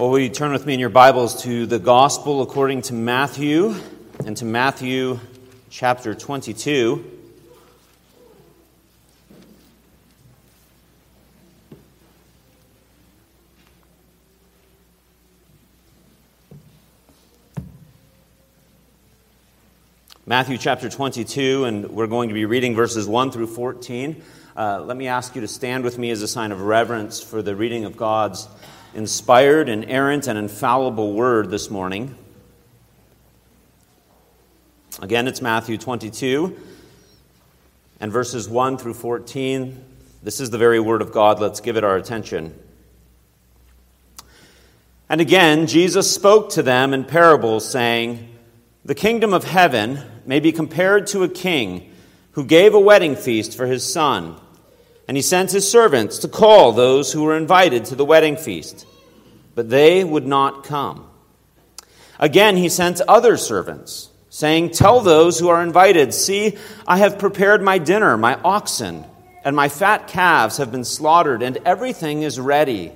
Well, will you turn with me in your Bibles to the Gospel according to Matthew, and to Matthew chapter 22. Matthew chapter 22, and we're going to be reading verses 1 through 14. Let me ask you to stand with me as a sign of reverence for the reading of God's inspired, inerrant, and infallible word this morning. Again, it's Matthew 22, and verses 1 through 14. This is the very word of God. Let's give it our attention. And again, Jesus spoke to them in parables, saying, "The kingdom of heaven may be compared to a king who gave a wedding feast for his son. And he sent his servants to call those who were invited to the wedding feast, but they would not come. Again, he sent other servants, saying, 'Tell those who are invited, see, I have prepared my dinner, my oxen and my fat calves have been slaughtered, and everything is ready.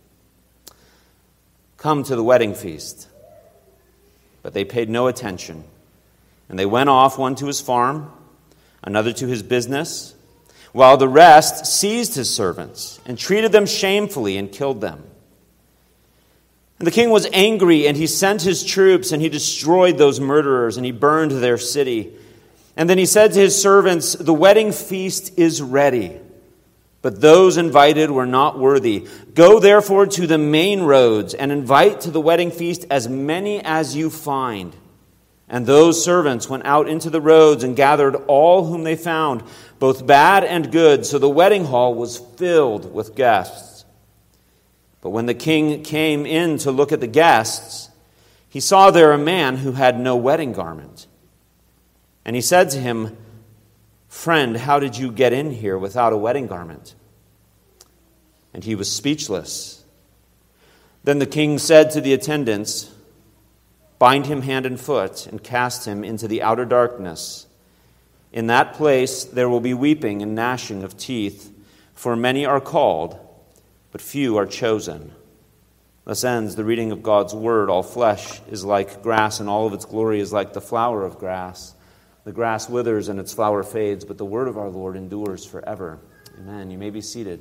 Come to the wedding feast.' But they paid no attention, and they went off, one to his farm, another to his business, while the rest seized his servants and treated them shamefully and killed them. And the king was angry, and he sent his troops, and he destroyed those murderers, and he burned their city. And then he said to his servants, 'The wedding feast is ready, but those invited were not worthy. Go therefore to the main roads and invite to the wedding feast as many as you find.' And those servants went out into the roads and gathered all whom they found, both bad and good, so the wedding hall was filled with guests. But when the king came in to look at the guests, he saw there a man who had no wedding garment. And he said to him, 'Friend, how did you get in here without a wedding garment?' And he was speechless. Then the king said to the attendants, 'Bind him hand and foot and cast him into the outer darkness. In that place there will be weeping and gnashing of teeth, for many are called, but few are chosen.' Thus ends the reading of God's word. All flesh is like grass, and all of its glory is like the flower of grass. The grass withers and its flower fades, but the word of our Lord endures forever." Amen. You may be seated.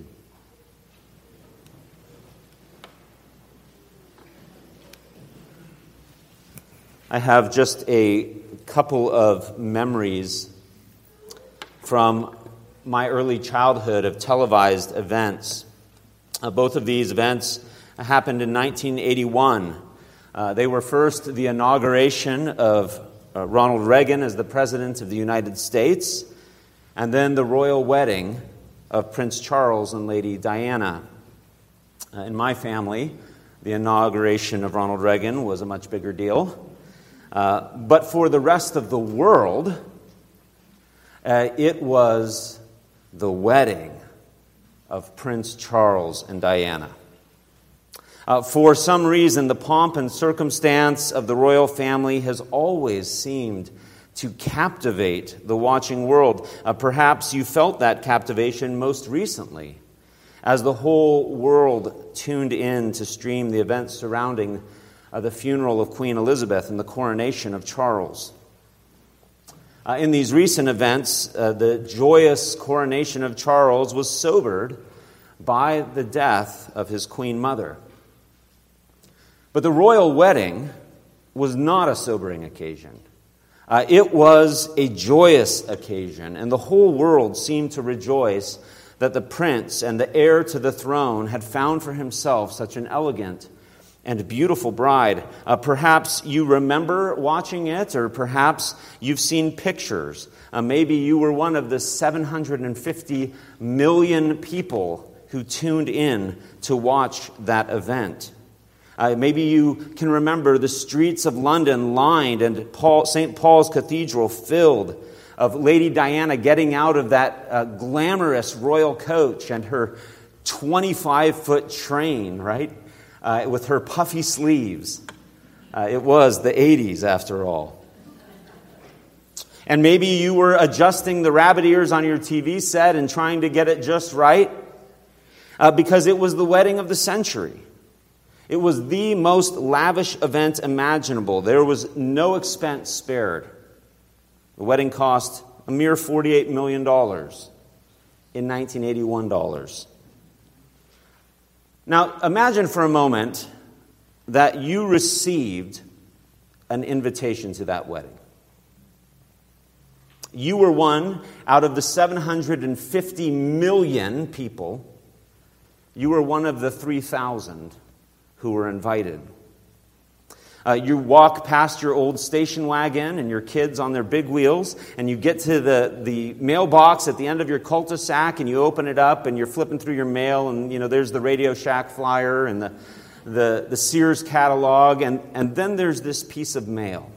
I have just a couple of memories from my early childhood of televised events. Both of these events happened in 1981. They were first the inauguration of Ronald Reagan as the President of the United States, and then the royal wedding of Prince Charles and Lady Diana. In my family, the inauguration of Ronald Reagan was a much bigger deal. But for the rest of the world, it was the wedding of Prince Charles and Diana. For some reason, the pomp and circumstance of the royal family has always seemed to captivate the watching world. Perhaps you felt that captivation most recently, as the whole world tuned in to stream the events surrounding the funeral of Queen Elizabeth and the coronation of Charles. In these recent events, the joyous coronation of Charles was sobered by the death of his queen mother. But the royal wedding was not a sobering occasion. It was a joyous occasion, and the whole world seemed to rejoice that the prince and the heir to the throne had found for himself such an elegant and beautiful bride. Perhaps you remember watching it, or perhaps you've seen pictures. Maybe you were one of the 750 million people who tuned in to watch that event. Maybe you can remember the streets of London lined and St. Paul's Cathedral filled of Lady Diana getting out of that glamorous royal coach and her 25-foot train, right? With her puffy sleeves. It was the 80s, after all. And maybe you were adjusting the rabbit ears on your TV set and trying to get it just right, because it was the wedding of the century. It was the most lavish event imaginable. There was no expense spared. The wedding cost a mere $48 million in 1981 dollars. Now, imagine for a moment that you received an invitation to that wedding. You were one out of the 750 million people. You were one of the 3,000 who were invited. You walk past your old station wagon and your kids on their big wheels, and you get to the mailbox at the end of your cul-de-sac, and you open it up, and you're flipping through your mail, and there's the Radio Shack flyer and the Sears catalog, and then there's this piece of mail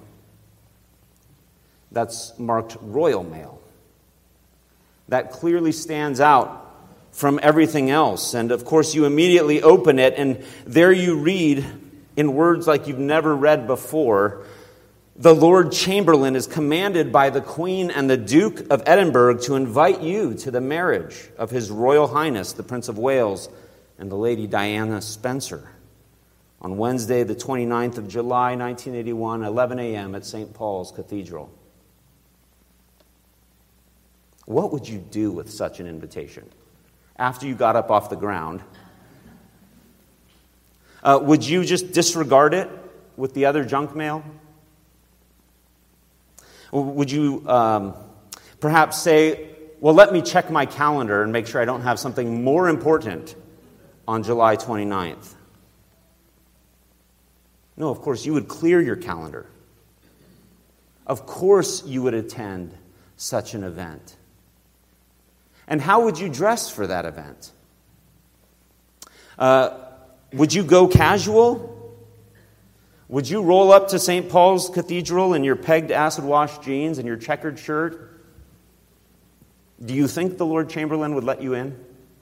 that's marked Royal Mail. That clearly stands out from everything else. And of course, you immediately open it, and there you read, in words like you've never read before, the Lord Chamberlain is commanded by the Queen and the Duke of Edinburgh to invite you to the marriage of His Royal Highness, the Prince of Wales, and the Lady Diana Spencer on Wednesday, the 29th of July, 1981, 11 a.m. at St. Paul's Cathedral. What would you do with such an invitation after you got up off the ground? Would you just disregard it with the other junk mail? Would you perhaps say, well, let me check my calendar and make sure I don't have something more important on July 29th? No, of course, you would clear your calendar. Of course, you would attend such an event. And how would you dress for that event? Would you go casual? Would you roll up to St. Paul's Cathedral in your pegged acid-wash jeans and your checkered shirt? Do you think the Lord Chamberlain would let you in?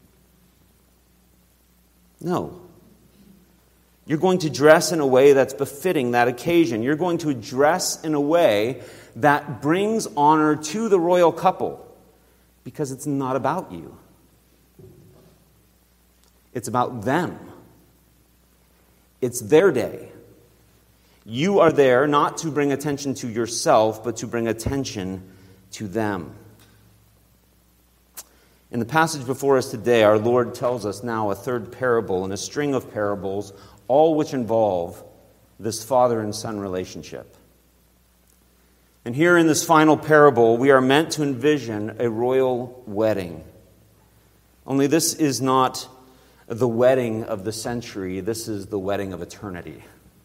No. You're going to dress in a way that's befitting that occasion. You're going to dress in a way that brings honor to the royal couple, because it's not about you. It's about them. It's their day. You are there not to bring attention to yourself, but to bring attention to them. In the passage before us today, our Lord tells us now a third parable in a string of parables, all which involve this father and son relationship. And here in this final parable, we are meant to envision a royal wedding. Only this is not the wedding of the century. This is the wedding of eternity.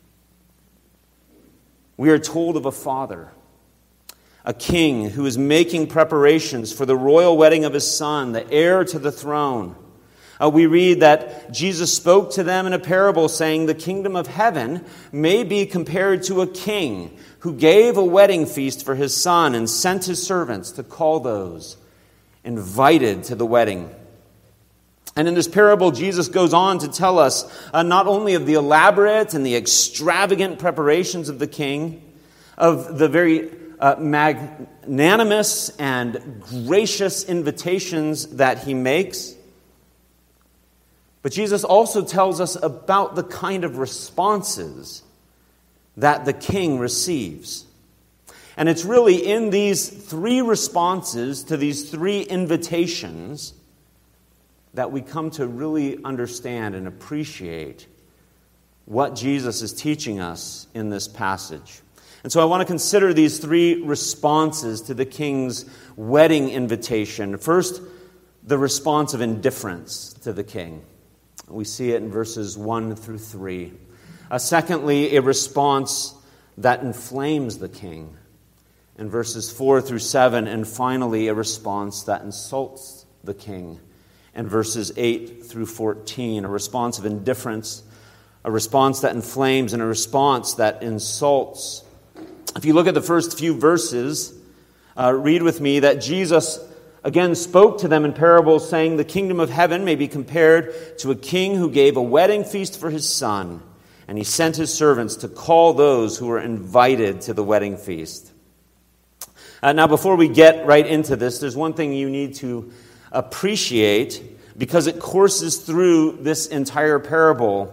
We are told of a father, a king who is making preparations for the royal wedding of his son, the heir to the throne. We read that Jesus spoke to them in a parable saying, the kingdom of heaven may be compared to a king who gave a wedding feast for his son and sent his servants to call those invited to the wedding. And in this parable, Jesus goes on to tell us not only of the elaborate and the extravagant preparations of the king, of the very magnanimous and gracious invitations that he makes, but Jesus also tells us about the kind of responses that the king receives. And it's really in these three responses to these three invitations that we come to really understand and appreciate what Jesus is teaching us in this passage. And so I want to consider these three responses to the king's wedding invitation. First, the response of indifference to the king. We see it in verses 1 through 3. Secondly, a response that inflames the king in verses 4 through 7. And finally, a response that insults the king in verses 8 through 14. A response of indifference, a response that inflames, and a response that insults. If you look at the first few verses, read with me that Jesus again spoke to them in parables, saying, the kingdom of heaven may be compared to a king who gave a wedding feast for his son, and he sent his servants to call those who were invited to the wedding feast. Now, before we get right into this, there's one thing you need to appreciate, because it courses through this entire parable,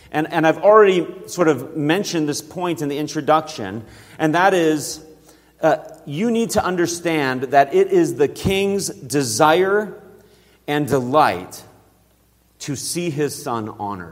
And I've already sort of mentioned this point in the introduction, and that is, you need to understand that it is the king's desire and delight to see his son honored.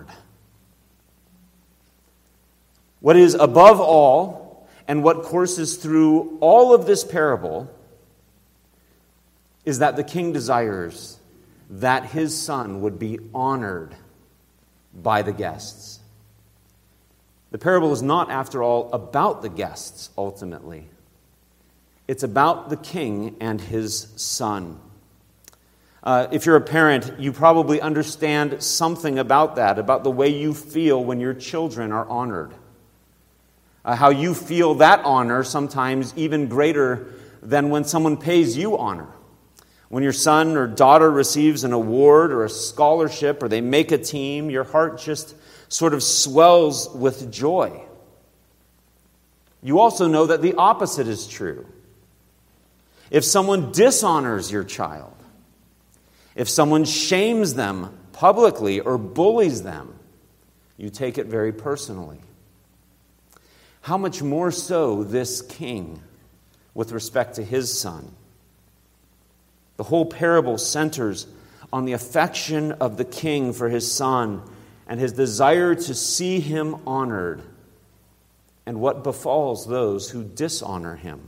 What is above all, and what courses through all of this parable, is that the king desires that his son would be honored by the guests. The parable is not, after all, about the guests, ultimately. It's about the king and his son. If you're a parent, you probably understand something about that, about the way you feel when your children are honored. How you feel that honor sometimes even greater than when someone pays you honor. When your son or daughter receives an award or a scholarship or they make a team, your heart just sort of swells with joy. You also know that the opposite is true. If someone dishonors your child, if someone shames them publicly or bullies them, you take it very personally. How much more so this king with respect to his son? The whole parable centers on the affection of the king for his son and his desire to see him honored, and what befalls those who dishonor him.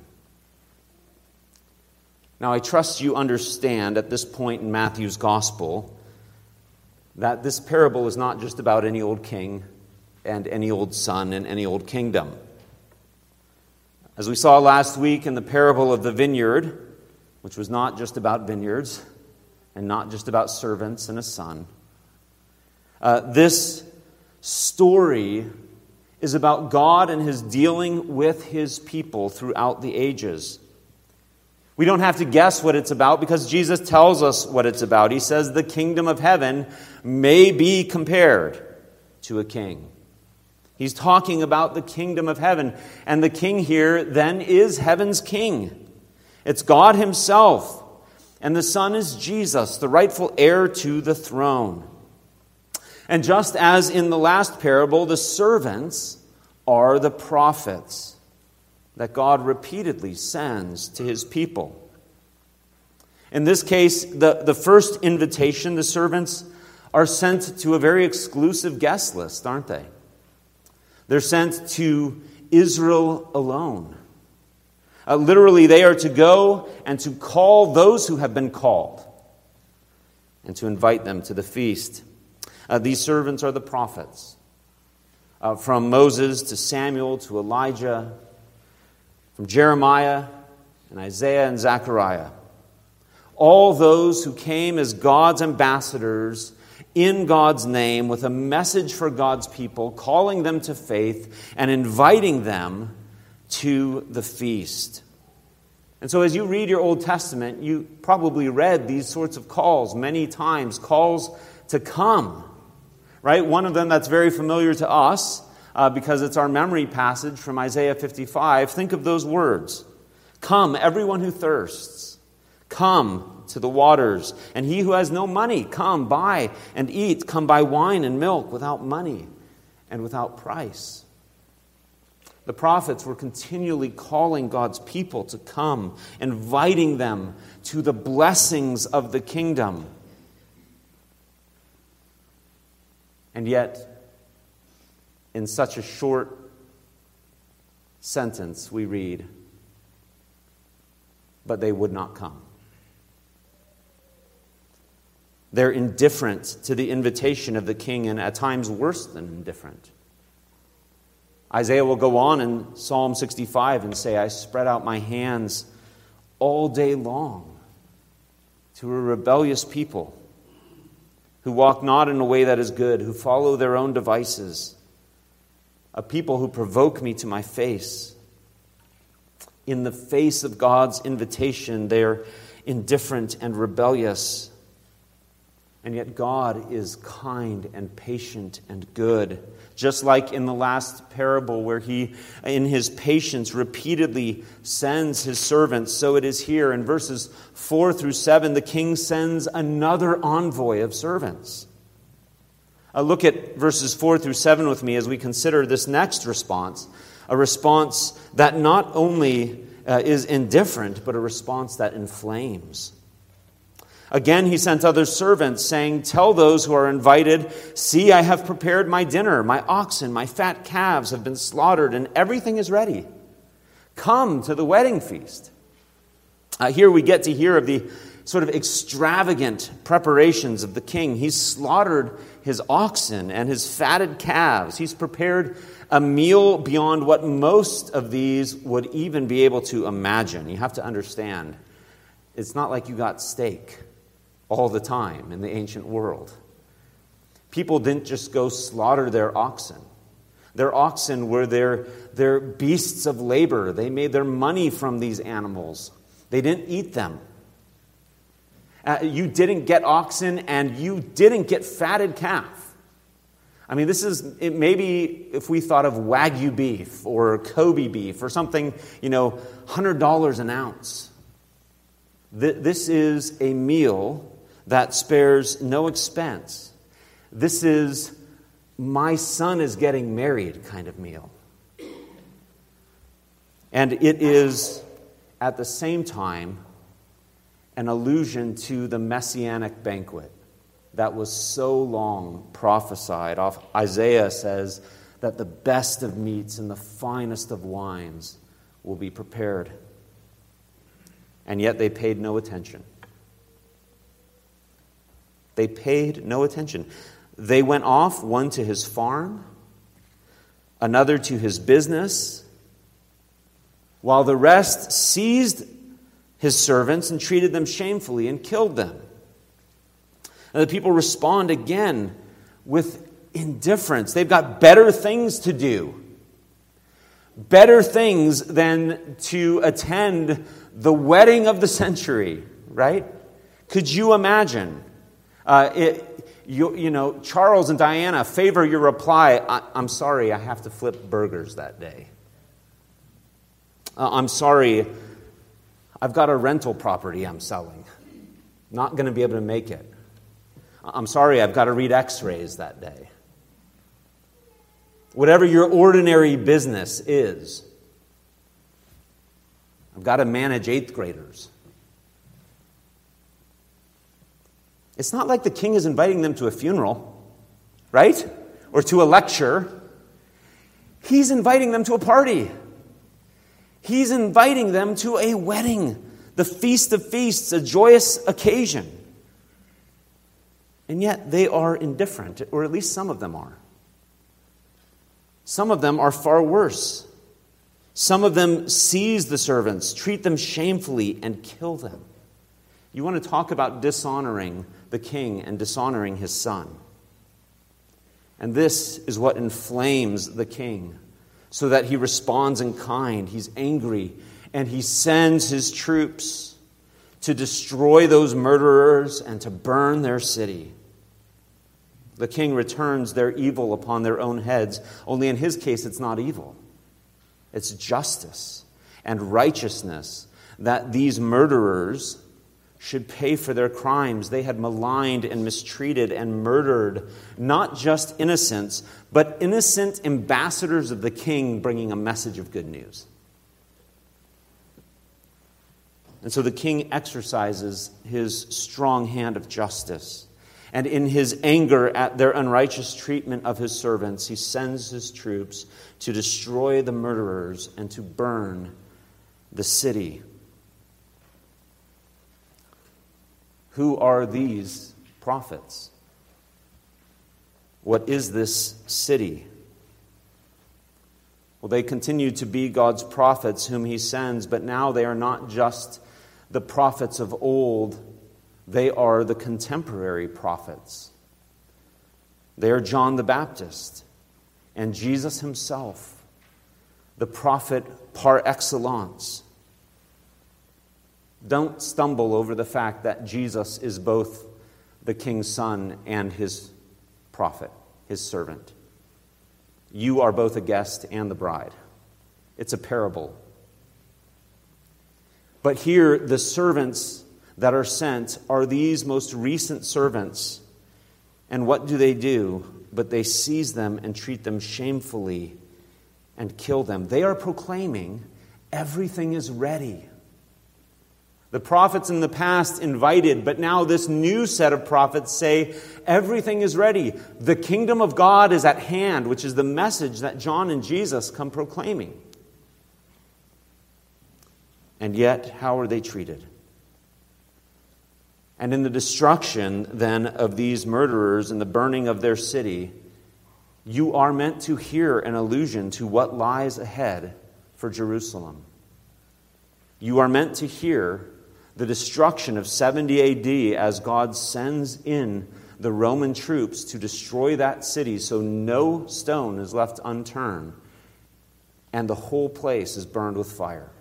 Now, I trust you understand at this point in Matthew's gospel that this parable is not just about any old king and any old son and any old kingdom. As we saw last week in the parable of the vineyard, which was not just about vineyards and not just about servants and a son, this story is about God and his dealing with his people throughout the ages. We don't have to guess what it's about because Jesus tells us what it's about. He says the kingdom of heaven may be compared to a king. He's talking about the kingdom of heaven. And the king here then is heaven's king. It's God himself. And the Son is Jesus, the rightful heir to the throne. And just as in the last parable, the servants are the prophets that God repeatedly sends to his people. In this case, the first invitation, the servants are sent to a very exclusive guest list, aren't they? They're sent to Israel alone. Literally, they are to go and to call those who have been called and to invite them to the feast. These servants are the prophets. From Moses to Samuel to Elijah, from Jeremiah and Isaiah and Zechariah. All those who came as God's ambassadors in God's name with a message for God's people, calling them to faith and inviting them to the feast. And so as you read your Old Testament, you probably read these sorts of calls many times, calls to come, right? One of them that's very familiar to us because it's our memory passage from Isaiah 55. Think of those words. Come, everyone who thirsts. Come to the waters. And he who has no money, come buy and eat. Come buy wine and milk without money and without price. The prophets were continually calling God's people to come, inviting them to the blessings of the kingdom. And yet, in such a short sentence, we read, but they would not come. They're indifferent to the invitation of the king, and at times worse than indifferent. Isaiah will go on in Psalm 65 and say, I spread out my hands all day long to a rebellious people who walk not in a way that is good, who follow their own devices, a people who provoke me to my face. In the face of God's invitation, they're indifferent and rebellious. And yet God is kind and patient and good. Just like in the last parable where he, in his patience, repeatedly sends his servants, so it is here. In verses 4 through 7, the king sends another envoy of servants. Look at verses 4 through 7 with me as we consider this next response, a response that not only is indifferent, but a response that inflames. Again, he sent other servants, saying, "Tell those who are invited, 'See, I have prepared my dinner. My oxen, my fat calves have been slaughtered, and everything is ready. Come to the wedding feast.'" Here we get to hear of the sort of extravagant preparations of the king. He's slaughtered his oxen and his fatted calves. He's prepared a meal beyond what most of these would even be able to imagine. You have to understand, it's not like you got steak all the time in the ancient world. People didn't just go slaughter their oxen. Their oxen were their beasts of labor. They made their money from these animals. They didn't eat them. You didn't get oxen, and you didn't get fatted calf. I mean, this is maybe if we thought of Wagyu beef or Kobe beef or something, $100 an ounce. This is a meal that spares no expense. This is my son is getting married kind of meal. And it is at the same time an allusion to the messianic banquet that was so long prophesied. Isaiah says that the best of meats and the finest of wines will be prepared. And yet they paid no attention. They paid no attention. They went off, one to his farm, another to his business, while the rest seized his servants and treated them shamefully and killed them. And the people respond again with indifference. They've got better things to do. Better things than to attend the wedding of the century, right? Could you imagine? Charles and Diana favor your reply. I'm sorry, I have to flip burgers that day. I'm sorry, I've got a rental property I'm selling. Not going to be able to make it. I'm sorry, I've got to read x-rays that day. Whatever your ordinary business is, I've got to manage 8th graders. It's not like the king is inviting them to a funeral, right? Or to a lecture. He's inviting them to a party. He's inviting them to a wedding, the feast of feasts, a joyous occasion. And yet they are indifferent, or at least some of them are. Some of them are far worse. Some of them seize the servants, treat them shamefully, and kill them. You want to talk about dishonoring the king and dishonoring his son. And this is what inflames the king, so that he responds in kind. He's angry, and he sends his troops to destroy those murderers and to burn their city. The king returns their evil upon their own heads, only in his case it's not evil. It's justice and righteousness that these murderers should pay for their crimes. They had maligned and mistreated and murdered not just innocents, but innocent ambassadors of the king bringing a message of good news. And so the king exercises his strong hand of justice. And in his anger at their unrighteous treatment of his servants, he sends his troops to destroy the murderers and to burn the city. Who are these prophets? What is this city? Well, they continue to be God's prophets whom he sends, but now they are not just the prophets of old. They are the contemporary prophets. They are John the Baptist and Jesus himself, the prophet par excellence. Don't stumble over the fact that Jesus is both the king's son and his prophet, his servant. You are both a guest and the bride. It's a parable. But here, the servants that are sent are these most recent servants. And what do? but they seize them and treat them shamefully and kill them. They are proclaiming, everything is ready. The prophets in the past invited, but now this new set of prophets say, everything is ready. The kingdom of God is at hand, which is the message that John and Jesus come proclaiming. And yet, how are they treated? And in the destruction, then, of these murderers and the burning of their city, you are meant to hear an allusion to what lies ahead for Jerusalem. You are meant to hear the destruction of 70 AD as God sends in the Roman troops to destroy that city so no stone is left unturned and the whole place is burned with fire.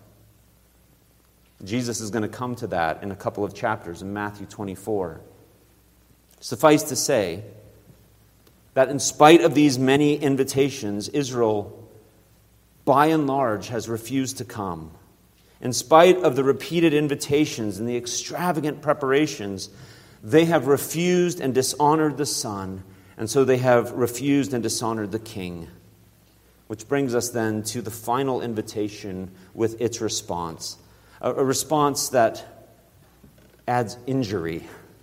Jesus is going to come to that in a couple of chapters in Matthew 24. Suffice to say that in spite of these many invitations, Israel, by and large, has refused to come. In spite of the repeated invitations and the extravagant preparations, they have refused and dishonored the Son, and so they have refused and dishonored the King. Which brings us then to the final invitation with its response. A response that adds injury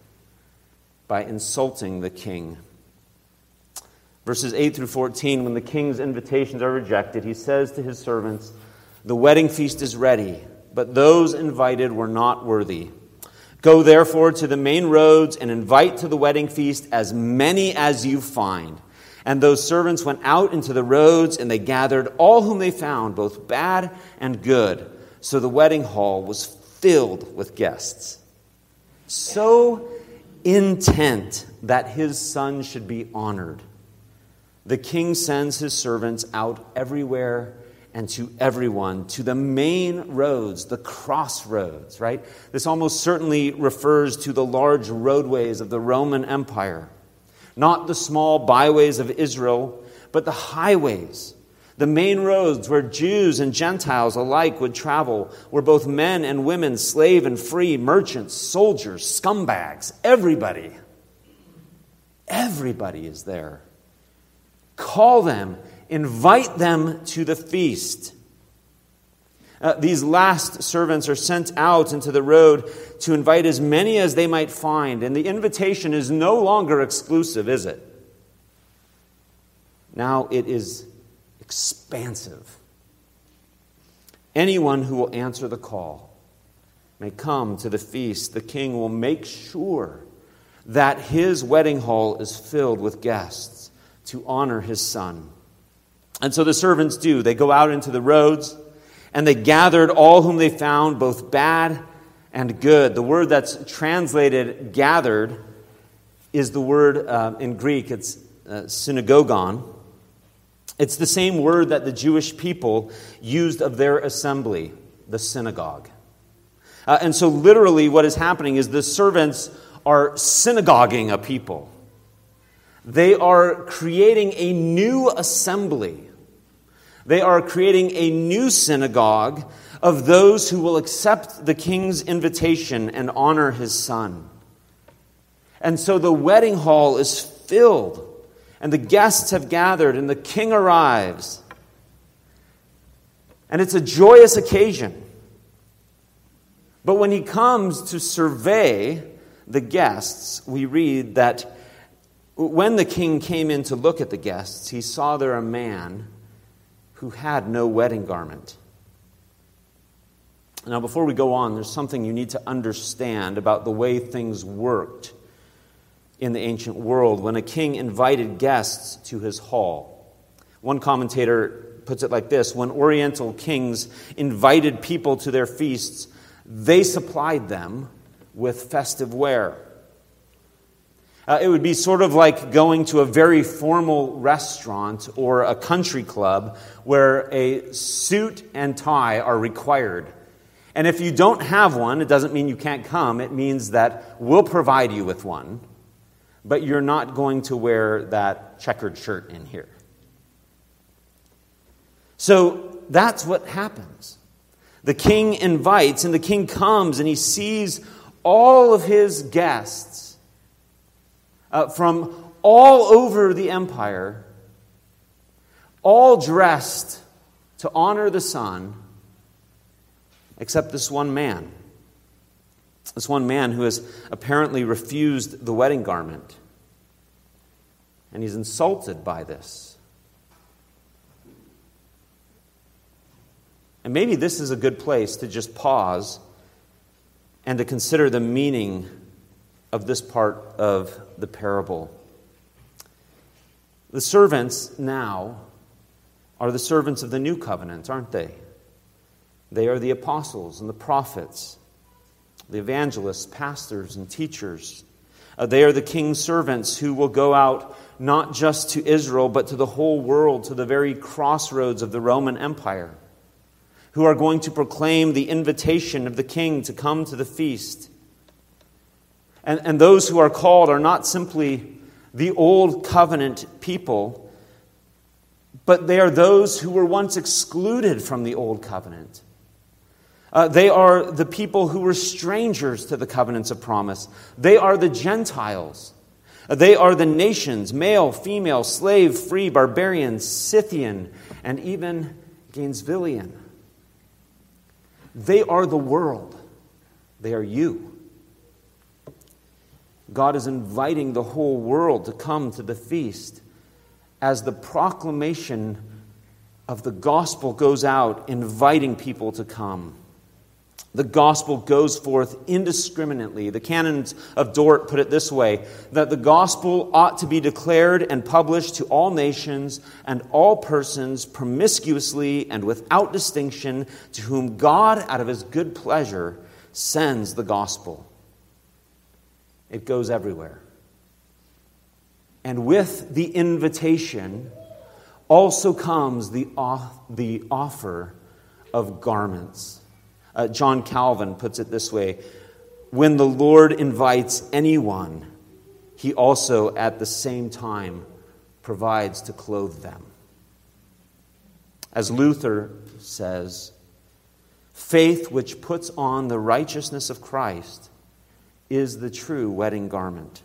by insulting the king. Verses 8 through 14, when the king's invitations are rejected, he says to his servants, "The wedding feast is ready, but those invited were not worthy. Go therefore to the main roads and invite to the wedding feast as many as you find." And those servants went out into the roads, and they gathered all whom they found, both bad and good. So the wedding hall was filled with guests, so intent that his son should be honored. The king sends his servants out everywhere and to everyone, to the main roads, the crossroads, right? This almost certainly refers to the large roadways of the Roman Empire. Not the small byways of Israel, but the highways. The main roads where Jews and Gentiles alike would travel, where both men and women, slave and free, merchants, soldiers, scumbags, everybody is there. Call them, invite them to the feast. These last servants are sent out into the road to invite as many as they might find, and the invitation is no longer exclusive, is it? Now it is expansive. Anyone who will answer the call may come to the feast. The king will make sure that his wedding hall is filled with guests to honor his son. And so the servants do. They go out into the roads, and they gathered all whom they found, both bad and good. The word that's translated gathered is the word in Greek, it's synagogon. It's the same word that the Jewish people used of their assembly, the synagogue. And so literally what is happening is the servants are synagoguing a people. They are creating a new assembly. They are creating a new synagogue of those who will accept the king's invitation and honor his son. And so the wedding hall is filled, and the guests have gathered, and the king arrives. And it's a joyous occasion. But when he comes to survey the guests, we read that when the king came in to look at the guests, he saw there a man who had no wedding garment. Now, before we go on, there's something you need to understand about the way things worked in the ancient world when a king invited guests to his hall. One commentator puts it like this: when Oriental kings invited people to their feasts, they supplied them with festive wear. It would be sort of like going to a very formal restaurant or a country club where a suit and tie are required. And if you don't have one, it doesn't mean you can't come. It means that we'll provide you with one, but you're not going to wear that checkered shirt in here. So that's what happens. The king invites, and the king comes, and he sees all of his guests from all over the empire, all dressed to honor the Son, except this one man. This one man who has apparently refused the wedding garment. And he's insulted by this. And maybe this is a good place to just pause and to consider the meaning of this part of the parable. The servants now are the servants of the new covenant, aren't they? They are the apostles and the prophets, the evangelists, pastors, and teachers. They are the king's servants who will go out not just to Israel, but to the whole world, to the very crossroads of the Roman Empire, who are going to proclaim the invitation of the king to come to the feast. And those who are called are not simply the old covenant people, but they are those who were once excluded from the old covenant. They are the people who were strangers to the covenants of promise. They are the Gentiles. They are the nations, male, female, slave, free, barbarian, Scythian, and even Gainesvillian. They are the world. They are you. God is inviting the whole world to come to the feast as the proclamation of the gospel goes out, inviting people to come. The gospel goes forth indiscriminately. The canons of Dort put it this way, that the gospel ought to be declared and published to all nations and all persons promiscuously and without distinction, to whom God, out of his good pleasure, sends the gospel. It goes everywhere. And with the invitation also comes the offer of garments. John Calvin puts it this way: when the Lord invites anyone, he also at the same time provides to clothe them. As Luther says, faith which puts on the righteousness of Christ is the true wedding garment.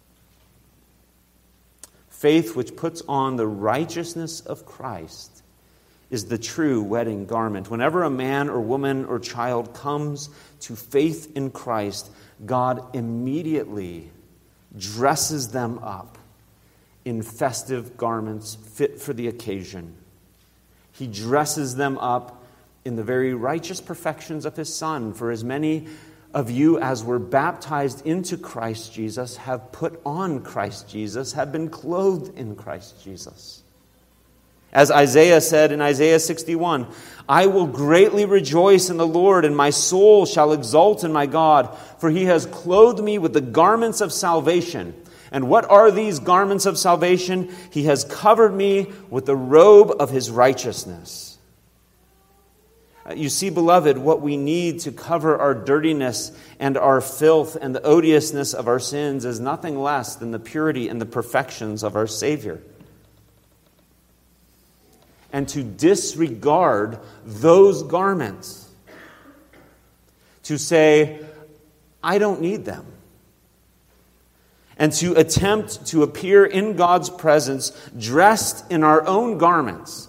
Faith which puts on the righteousness of Christ is the true wedding garment. Whenever a man or woman or child comes to faith in Christ, God immediately dresses them up in festive garments fit for the occasion. He dresses them up in the very righteous perfections of his Son. For as many of you as were baptized into Christ Jesus have put on Christ Jesus, have been clothed in Christ Jesus. As Isaiah said in Isaiah 61, I will greatly rejoice in the Lord, and my soul shall exult in my God, for he has clothed me with the garments of salvation. And what are these garments of salvation? He has covered me with the robe of his righteousness. You see, beloved, what we need to cover our dirtiness and our filth and the odiousness of our sins is nothing less than the purity and the perfections of our Savior. And to disregard those garments, to say, I don't need them, and to attempt to appear in God's presence dressed in our own garments.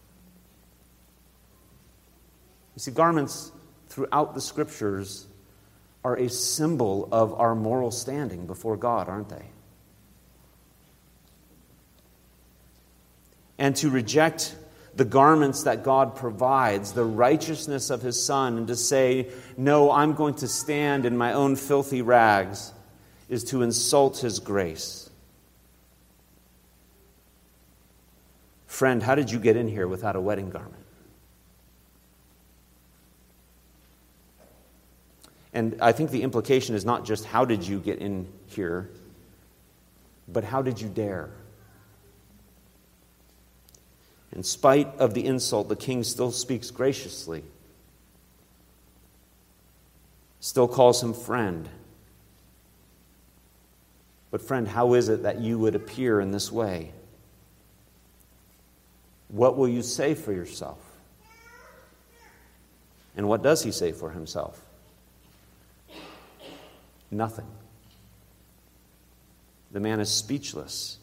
You see, garments throughout the Scriptures are a symbol of our moral standing before God, aren't they? And to reject the garments that God provides, the righteousness of his Son, and to say, no, I'm going to stand in my own filthy rags, is to insult his grace. Friend, how did you get in here without a wedding garment? And I think the implication is not just how did you get in here, but how did you dare? In spite of the insult, the king still speaks graciously, still calls him friend. But friend, how is it that you would appear in this way? What will you say for yourself? And what does he say for himself? Nothing. The man is speechless.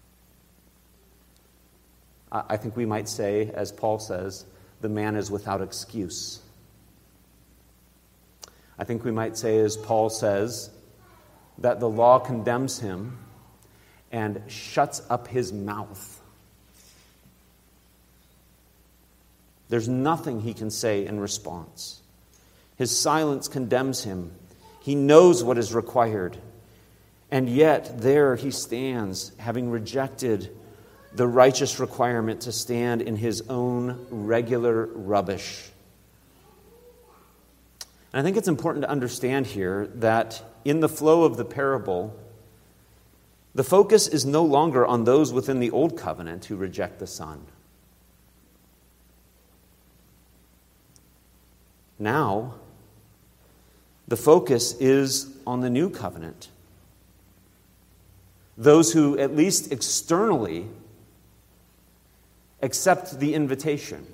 I think we might say, as Paul says, the man is without excuse. I think we might say, as Paul says, that the law condemns him and shuts up his mouth. There's nothing he can say in response. His silence condemns him. He knows what is required. And yet there he stands, having rejected the righteous requirement to stand in his own regular rubbish. And I think it's important to understand here that in the flow of the parable, the focus is no longer on those within the old covenant who reject the Son. Now, the focus is on the new covenant. Those who, at least externally, accept the invitation.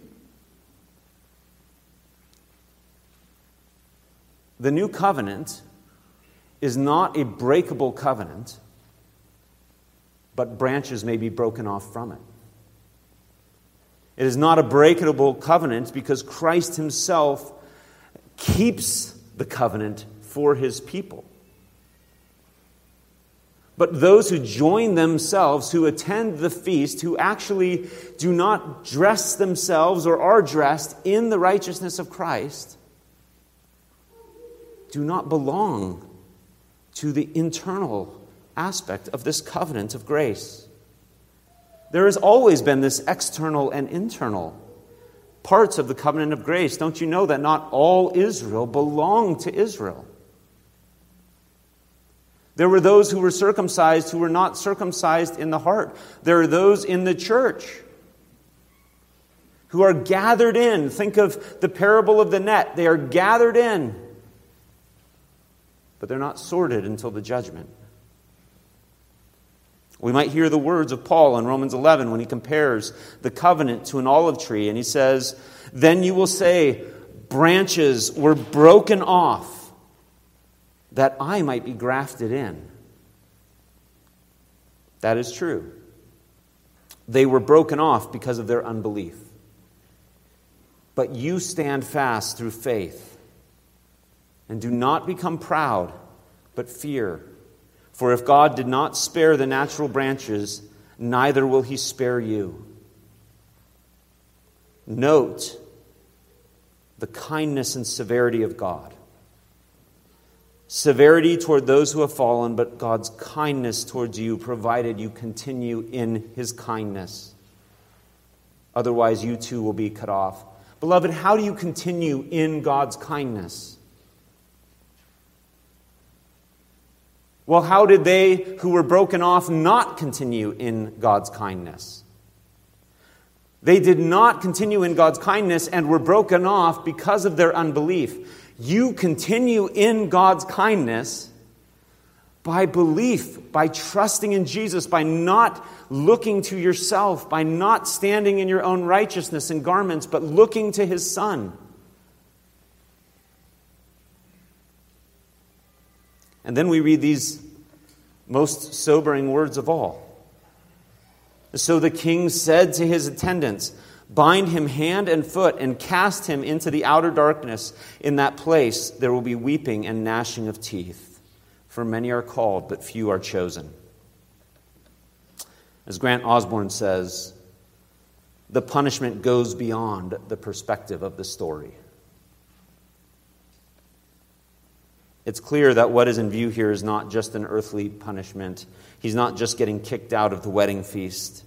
The new covenant is not a breakable covenant, but branches may be broken off from it. It is not a breakable covenant because Christ himself keeps the covenant for his people. But those who join themselves, who attend the feast, who actually do not dress themselves or are dressed in the righteousness of Christ, do not belong to the internal aspect of this covenant of grace. There has always been this external and internal parts of the covenant of grace. Don't you know that not all Israel belonged to Israel? There were those who were circumcised who were not circumcised in the heart. There are those in the church who are gathered in. Think of the parable of the net. They are gathered in, but they're not sorted until the judgment. We might hear the words of Paul in Romans 11 when he compares the covenant to an olive tree, and he says, "Then you will say, branches were broken off, that I might be grafted in." That is true. They were broken off because of their unbelief. But you stand fast through faith, and do not become proud, but fear. For if God did not spare the natural branches, neither will he spare you. Note the kindness and severity of God. Severity toward those who have fallen, but God's kindness towards you, provided you continue in his kindness. Otherwise, you too will be cut off. Beloved, how do you continue in God's kindness? Well, how did they who were broken off not continue in God's kindness? They did not continue in God's kindness and were broken off because of their unbelief. You continue in God's kindness by belief, by trusting in Jesus, by not looking to yourself, by not standing in your own righteousness and garments, but looking to his Son. And then we read these most sobering words of all. So the king said to his attendants, "Bind him hand and foot and cast him into the outer darkness. In that place there will be weeping and gnashing of teeth. For many are called, but few are chosen." As Grant Osborne says, the punishment goes beyond the perspective of the story. It's clear that what is in view here is not just an earthly punishment. He's not just getting kicked out of the wedding feast.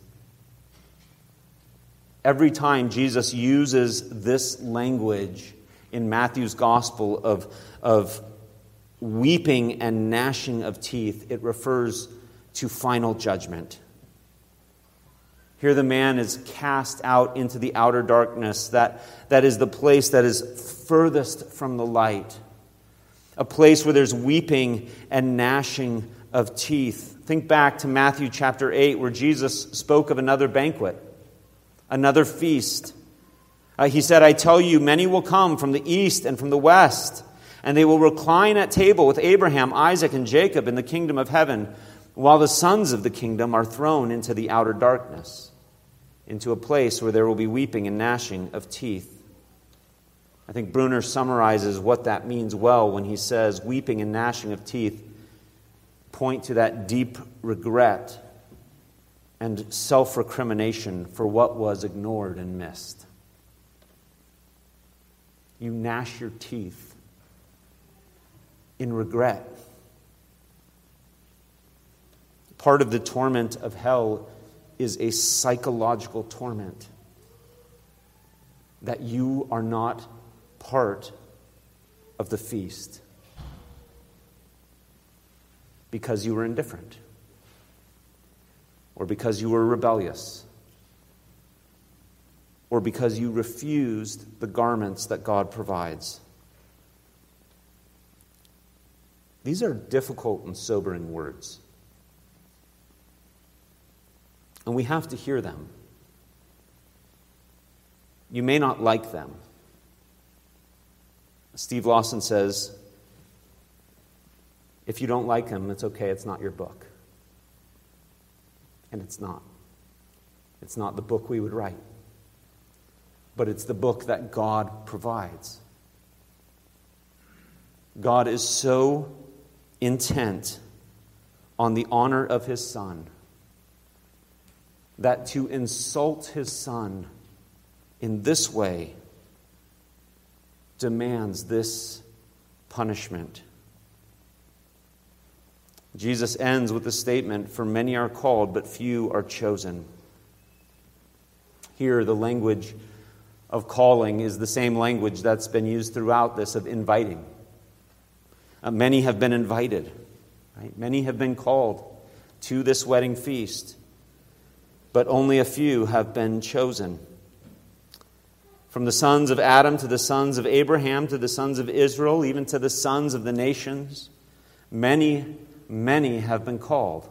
Every time Jesus uses this language in Matthew's gospel of weeping and gnashing of teeth, it refers to final judgment. Here the man is cast out into the outer darkness. That is the place that is furthest from the light. A place where there's weeping and gnashing of teeth. Think back to Matthew chapter 8, where Jesus spoke of another banquet, another feast. He said, "I tell you, many will come from the east and from the west, and they will recline at table with Abraham, Isaac, and Jacob in the kingdom of heaven. while the sons of the kingdom are thrown into the outer darkness, into a place where there will be weeping and gnashing of teeth. I think Bruner summarizes what that means well when he says weeping and gnashing of teeth point to that deep regret and self-recrimination for what was ignored and missed. You gnash your teeth in regret. Part of the torment of hell is a psychological torment that you are not part of the feast because you were indifferent or because you were rebellious or because you refused the garments that God provides. These are difficult and sobering words. And we have to hear them. You may not like them. Steve Lawson says, if you don't like them, it's okay, it's not your book. And it's not. It's not the book we would write. But it's the book that God provides. God is so intent on the honor of His Son that to insult His Son in this way demands this punishment. Jesus ends with the statement, "For many are called, but few are chosen." Here, the language of calling is the same language that's been used throughout this of inviting. Many have been invited, right? Many have been called to this wedding feast, but only a few have been chosen. From the sons of Adam to the sons of Abraham to the sons of Israel, even to the sons of the nations, many have been called,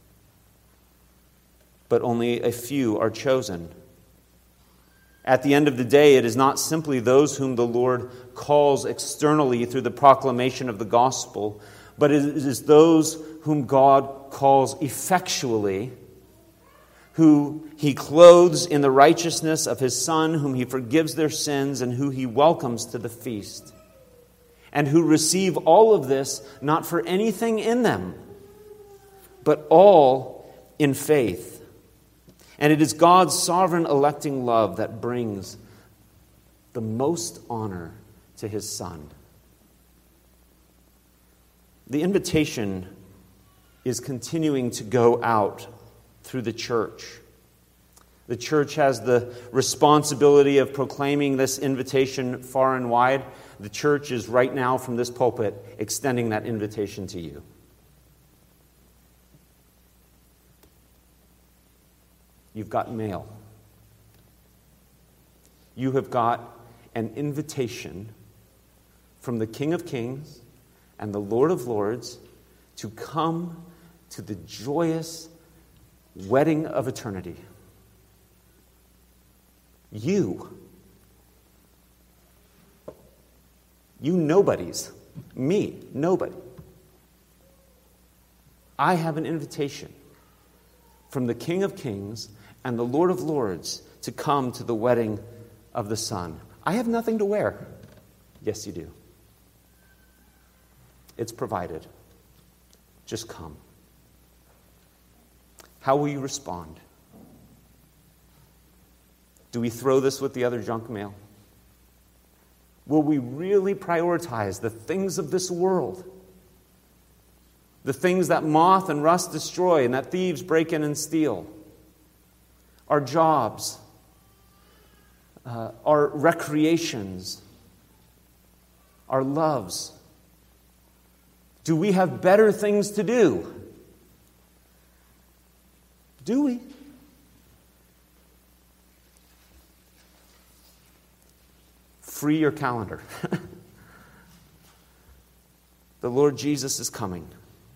but only a few are chosen. At the end of the day, it is not simply those whom the Lord calls externally through the proclamation of the gospel, but it is those whom God calls effectually, who He clothes in the righteousness of His Son, whom He forgives their sins, and who He welcomes to the feast, and who receive all of this not for anything in them, but all in faith. And it is God's sovereign electing love that brings the most honor to His Son. The invitation is continuing to go out through the church. The church has the responsibility of proclaiming this invitation far and wide. The church is right now from this pulpit extending that invitation to you. You've got mail. You have got an invitation from the King of Kings and the Lord of Lords to come to the joyous wedding of eternity. You nobodies. Me, nobody. I have an invitation from the King of Kings and the Lord of Lords to come to the wedding of the Son. I have nothing to wear. Yes, you do. It's provided. Just come. How will you respond? Do we throw this with the other junk mail? Will we really prioritize the things of this world? The things that moth and rust destroy and that thieves break in and steal? Our jobs, our recreations, our loves. Do we have better things to do? Do we? Free your calendar. The Lord Jesus is coming.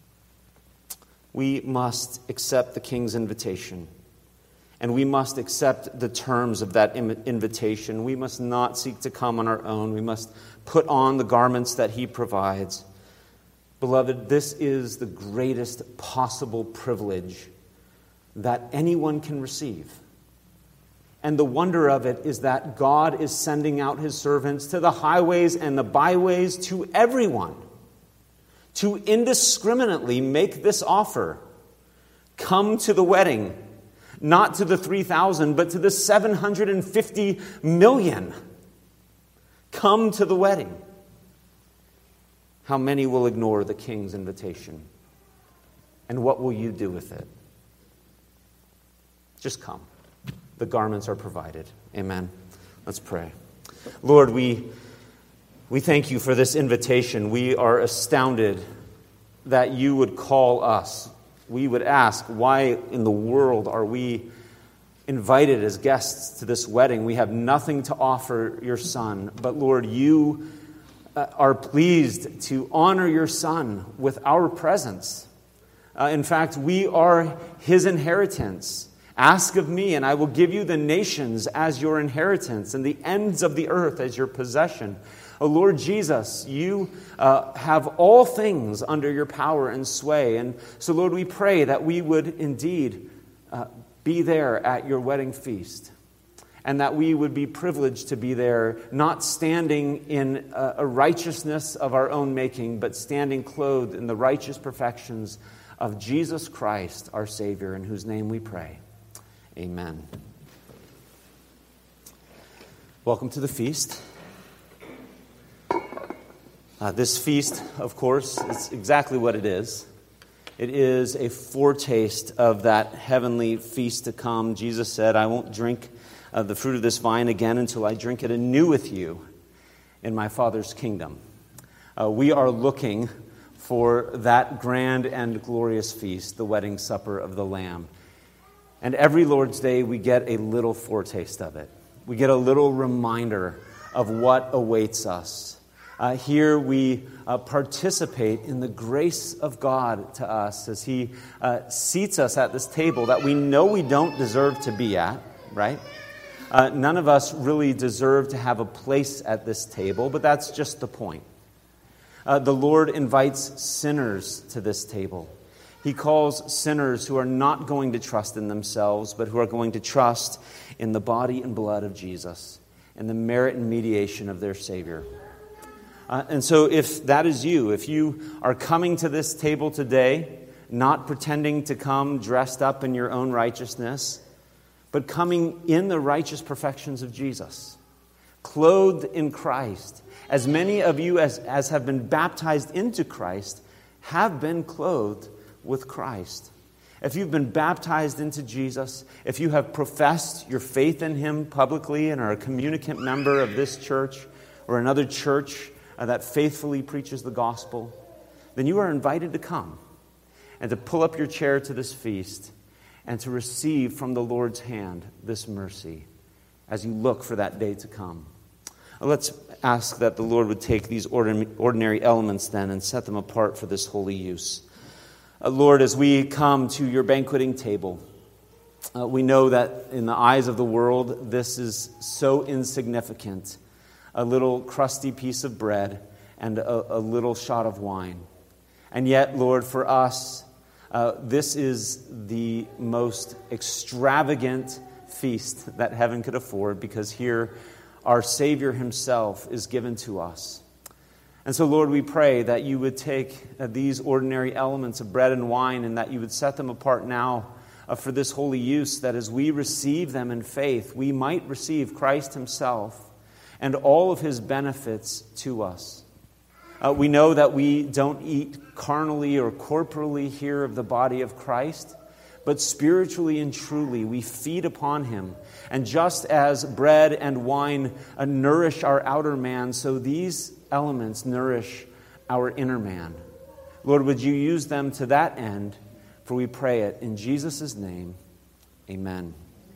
We must accept the King's invitation. And we must accept the terms of that invitation. We must not seek to come on our own. We must put on the garments that He provides. Beloved, this is the greatest possible privilege that anyone can receive. And the wonder of it is that God is sending out his servants to the highways and the byways, to everyone, to indiscriminately make this offer. Come to the wedding, not to the 3,000, but to the 750 million. Come to the wedding. How many will ignore the King's invitation? And what will you do with it? Just come. The garments are provided. Amen. Let's pray. Lord, we thank you for this invitation. We are astounded that you would call us. We would ask, why in the world are we invited as guests to this wedding? We have nothing to offer your Son. But Lord, you are pleased to honor your Son with our presence. In fact, we are his inheritance. Ask of me, and I will give you the nations as your inheritance and the ends of the earth as your possession. O Lord Jesus, you have all things under your power and sway. And so, Lord, we pray that we would indeed be there at your wedding feast, and that we would be privileged to be there, not standing in a righteousness of our own making, but standing clothed in the righteous perfections of Jesus Christ, our Savior, in whose name we pray. Amen. Welcome to the feast. This feast, of course, is exactly what it is. It is a foretaste of that heavenly feast to come. Jesus said, I won't drink the fruit of this vine again until I drink it anew with you in my Father's kingdom. We are looking for that grand and glorious feast, the wedding supper of the Lamb. And every Lord's Day, we get a little foretaste of it. We get a little reminder of what awaits us. Here we participate in the grace of God to us as he seats us at this table that we know we don't deserve to be at, right? None of us really deserve to have a place at this table, but that's just the point. The Lord invites sinners to this table. He calls sinners who are not going to trust in themselves, but who are going to trust in the body and blood of Jesus and the merit and mediation of their Savior. And so if that is you, if you are coming to this table today, not pretending to come dressed up in your own righteousness, but coming in the righteous perfections of Jesus, clothed in Christ, as many of you as have been baptized into Christ have been clothed with Christ. If you've been baptized into Jesus, if you have professed your faith in him publicly and are a communicant member of this church or another church that faithfully preaches the gospel, then you are invited to come and to pull up your chair to this feast and to receive from the Lord's hand this mercy as you look for that day to come. Let's ask that the Lord would take these ordinary elements then and set them apart for this holy use. Lord, as we come to your banqueting table, we know that in the eyes of the world, this is so insignificant. A little crusty piece of bread and a little shot of wine. And yet, Lord, for us, this is the most extravagant feast that heaven could afford, because here our Savior himself is given to us. And so, Lord, we pray that you would take these ordinary elements of bread and wine and that you would set them apart now for this holy use, that as we receive them in faith, we might receive Christ himself and all of his benefits to us. We know that we don't eat carnally or corporally here of the body of Christ, but spiritually and truly we feed upon him. And just as bread and wine nourish our outer man, so these elements nourish our inner man. Lord, would you use them to that end? For we pray it in Jesus' name. Amen.